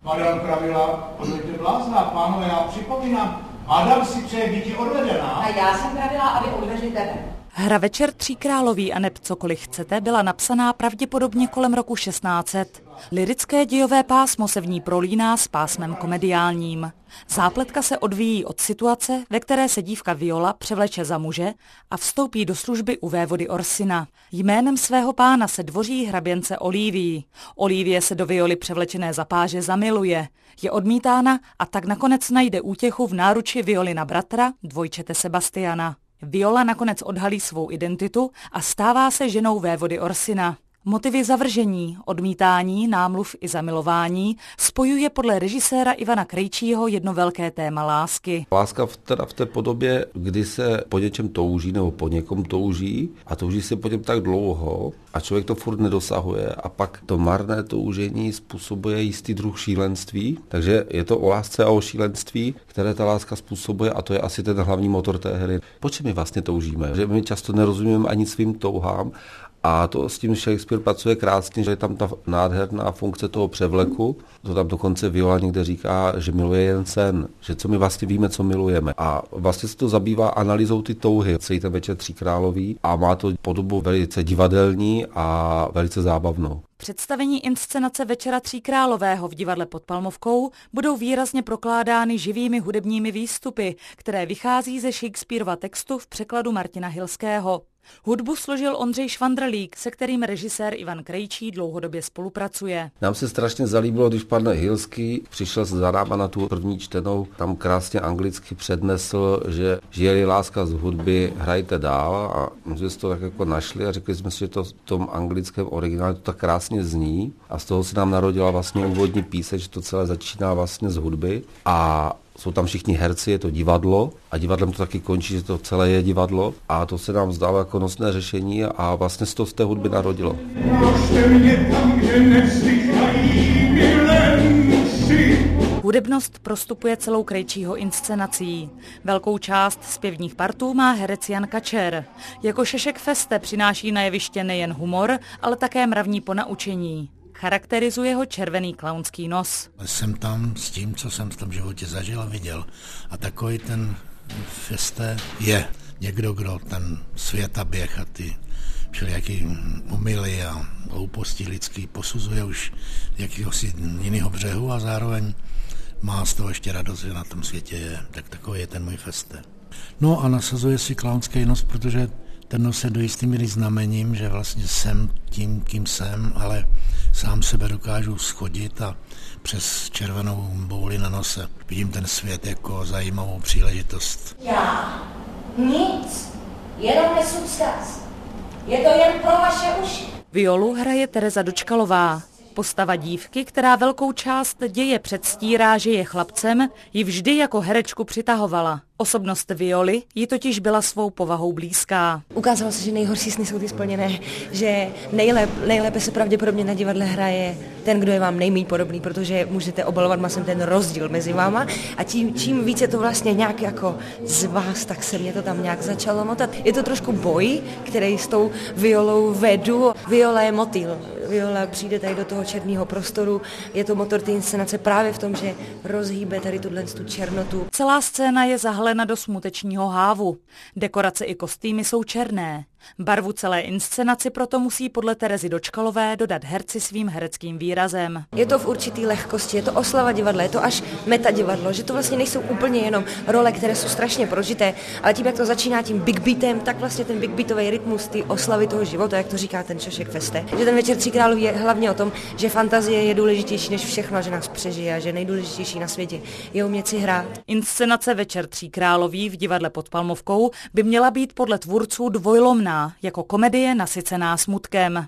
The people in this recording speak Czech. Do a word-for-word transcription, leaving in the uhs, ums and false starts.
Madame pravila, budete blázná, pánové, já připomínám, Madame si přeje býti odvedená. A já jsem pravila, aby odvedli tebe. Hra Večer tří královí a neb cokoliv chcete byla napsaná pravděpodobně kolem roku šestnáct set. Lyrické dějové pásmo se v ní prolíná s pásmem komediálním. Zápletka se odvíjí od situace, ve které se dívka Viola převleče za muže a vstoupí do služby u vévody Orsina. Jménem svého pána se dvoří hraběnce Olivii. Olivie se do Violy převlečené za páže zamiluje. Je odmítána a tak nakonec najde útěchu v náruči Violina bratra, dvojčete Sebastiana. Viola nakonec odhalí svou identitu a stává se ženou vévody Orsina. Motivy zavržení, odmítání, námluv i zamilování spojuje podle režiséra Ivana Krejčího jedno velké téma lásky. Láska v, teda v té podobě, kdy se po něčem touží nebo po někom touží a touží se po něm tak dlouho a člověk to furt nedosahuje a pak to marné toužení způsobuje jistý druh šílenství. Takže je to o lásce a o šílenství, které ta láska způsobuje a to je asi ten hlavní motor té hry. Po čem my vlastně toužíme? Že my často nerozumíme ani svým touhám. A to s tím Shakespeare pracuje krásně, že je tam ta nádherná funkce toho převleku. To tam dokonce Viola někde říká, že miluje jen sen, že co my vlastně víme, co milujeme. A vlastně se to zabývá analýzou ty touhy. Celý ten Večer tří královí a má to podobu velice divadelní a velice zábavnou. Představení inscenace Večera tří králového v divadle pod Palmovkou budou výrazně prokládány živými hudebními výstupy, které vychází ze Shakespearova textu v překladu Martina Hilského. Hudbu složil Ondřej Švandrlík, se kterým režisér Ivan Krejčí dlouhodobě spolupracuje. Nám se strašně zalíbilo, když pan Hilský přišel za náma na tu první čtenou, tam krásně anglicky přednesl, že žije-li láska z hudby, hrajte dál a my jsme si to tak jako našli a řekli jsme si, že to v tom anglickém originálu to tak krásně zní a z toho se nám narodila vlastně úvodní píseň, že to celé začíná vlastně z hudby a jsou tam všichni herci, je to divadlo a divadlem to taky končí, že to celé je divadlo a to se nám zdalo jako nosné řešení a vlastně se to z té hudby narodilo. Hudebnost prostupuje celou Krejčího inscenací. Velkou část zpěvních partů má herec Jan Kačer. Jako Šešek Feste přináší na jeviště nejen humor, ale také mravní ponaučení. Charakterizuje ho červený klaunský nos. Jsem tam s tím, co jsem v tom životě zažil a viděl. A takový ten Feste je někdo, kdo ten svět a běh a ty všelijaký omyly a hlouposti lidský posuzuje už jakýhosi jiného břehu a zároveň má z toho ještě radost, že na tom světě je. Tak takový je ten můj Feste. No a nasazuje si klaunský nos, protože ten nos je do jistý míry znamením, že vlastně jsem tím, kým jsem, ale sám sebe dokážu schodit a přes červenou bouli na nose vidím ten svět jako zajímavou příležitost. Já nic, jenom nesu vzkaz. Je to jen pro vaše uši. Violu hraje Tereza Dočkalová. Postava dívky, která velkou část děje předstírá, že je chlapcem, ji vždy jako herečku přitahovala. Osobnost Violy jí totiž byla svou povahou blízká. Ukázalo se, že nejhorší sny jsou ty splněné, že nejlép, nejlépe se pravděpodobně na divadle hraje ten, kdo je vám nejméně podobný, protože můžete obalovat masem ten rozdíl mezi váma a tím, čím více to vlastně nějak jako z vás, tak se mě to tam nějak začalo motat. Je to trošku boj, který s tou Violou vedu. Viola je motýl. Viola přijde tady do toho černého prostoru. Je to motor té inscenace právě v tom, že rozhýbe tady tuhle tu černotu. Celá scéna je zahalena do smutečního hávu. Dekorace i kostýmy jsou černé. Barvu celé inscenaci proto musí podle Terezy Dočkalové dodat herci svým hereckým výrazem. Je to v určitý lehkosti, je to oslava divadla, je to až metadivadlo, že to vlastně nejsou úplně jenom role, které jsou strašně prožité, ale tím, jak to začíná tím big beatem, tak vlastně ten big beatový rytmus, ty oslavy toho života, jak to říká ten Šešek Feste. Že ten Večer tří královů je hlavně o tom, že fantazie je důležitější než všechno, že nás přežije a že nejdůležitější na světě je umět si hrát. Inscenace Večer tří královí v divadle pod Palmovkou by měla být podle tvůrců dvojlomná, jako komedie nasycená smutkem.